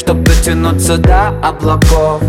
чтоб дотянуться до облаков.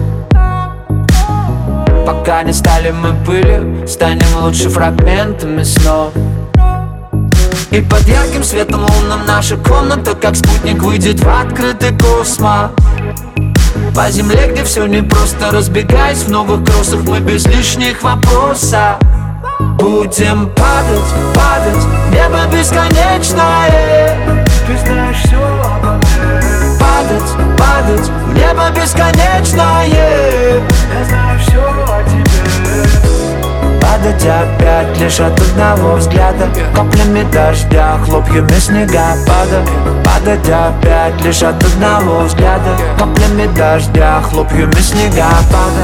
Пока не стали мы пылью, станем лучше фрагментами снов. И под ярким светом лунным наша комната, как спутник, выйдет в открытый космос. По земле, где все непросто, разбегаясь в новых кроссах, мы без лишних вопросов будем падать, падать, небо бесконечное. Ты знаешь все обо мне. Падать, падать, небо бесконечное. Я знаю все о тебе. Падать опять лишь от одного взгляда, каплями дождя, хлопьями снегопада. Падать опять лишь от одного взгляда, каплями дождя, хлопьями снегопада.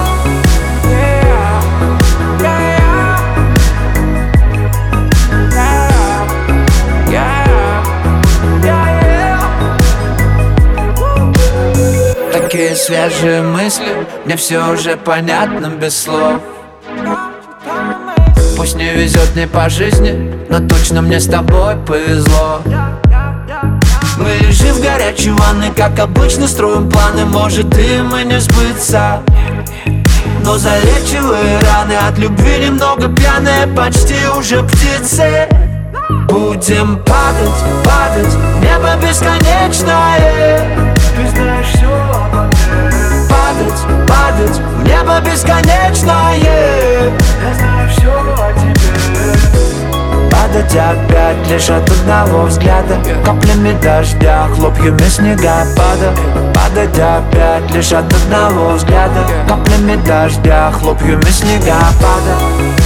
Такие свежие мысли, мне все уже понятно без слов. Пусть не везет мне по жизни, но точно мне с тобой повезло. Мы лежим в горячей ванной, как обычно строим планы. Может им и не сбыться, но залечивая раны от любви немного пьяные, почти уже птицы. Будем падать, падать, небо бесконечное. Ты знаешь все обо мне. Падать, падать, небо бесконечное. Я знаю все о тебе. Падать опять лишь от одного взгляда, каплями дождя, хлопьями снегопада. Падать опять лишь от одного взгляда, каплями дождя, хлопьями снегопада.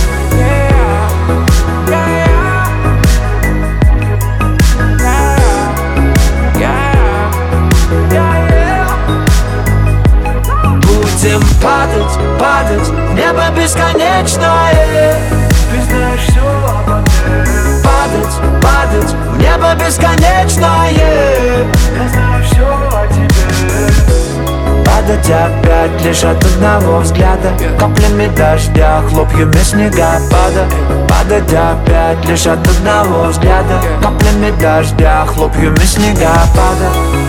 Будем падать, падать, небо бесконечное. Ты знаешь все обо мне. Падать, падать, небо бесконечное. Я знаю все о тебе. Падать опять лишь от одного взгляда, каплями дождя, хлопьями снегопада. Падать опять лишь от одного взгляда, каплями дождя, хлопьями снегопада.